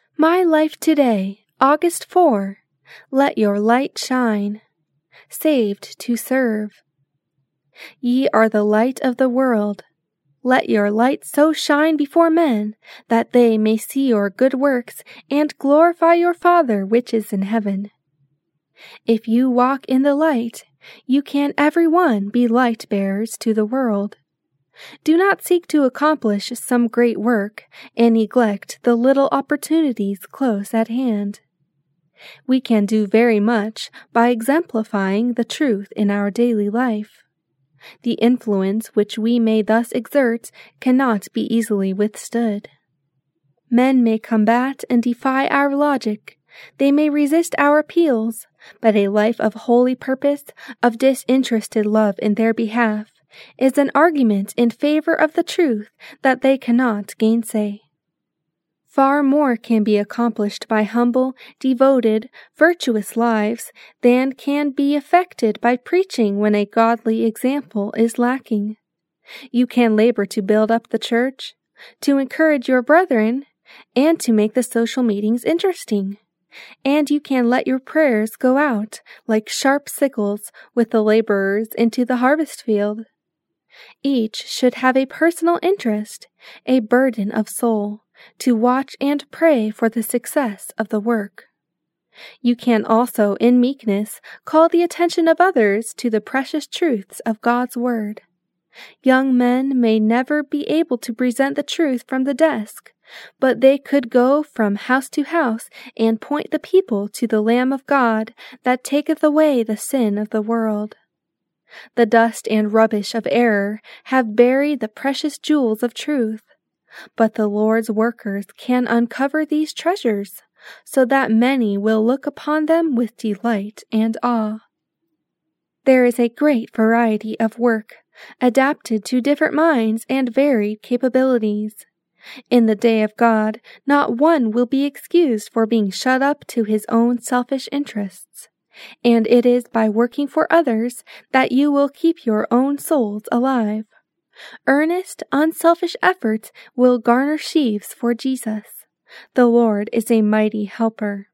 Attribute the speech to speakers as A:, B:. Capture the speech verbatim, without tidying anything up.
A: My Life Today, August fourth. Let your light shine. Saved to serve. Ye are the light of the world. Let your light so shine before men, that they may see your good works and glorify your Father which is in heaven. If you walk in the light, you can every one be light bearers to the world. Do not seek to accomplish some great work and neglect the little opportunities close at hand. We can do very much by exemplifying the truth in our daily life. The influence which we may thus exert cannot be easily withstood. Men may combat and defy our logic. They may resist our appeals, but a life of holy purpose, of disinterested love in their behalf, is an argument in favor of the truth that they cannot gainsay. Far more can be accomplished by humble, devoted, virtuous lives than can be effected by preaching when a godly example is lacking. You can labor to build up the church, to encourage your brethren, and to make the social meetings interesting. And you can let your prayers go out like sharp sickles with the laborers into the harvest field. Each should have a personal interest, a burden of soul, to watch and pray for the success of the work. You can also, in meekness, call the attention of others to the precious truths of God's Word. Young men may never be able to present the truth from the desk, but they could go from house to house and point the people to the Lamb of God that taketh away the sin of the world. The dust and rubbish of error have buried the precious jewels of truth, but the Lord's workers can uncover these treasures, so that many will look upon them with delight and awe. There is a great variety of work, adapted to different minds and varied capabilities. In the day of God, not one will be excused for being shut up to his own selfish interests, and it is by working for others that you will keep your own souls alive. Earnest, unselfish efforts will garner sheaves for Jesus. The Lord is a mighty helper.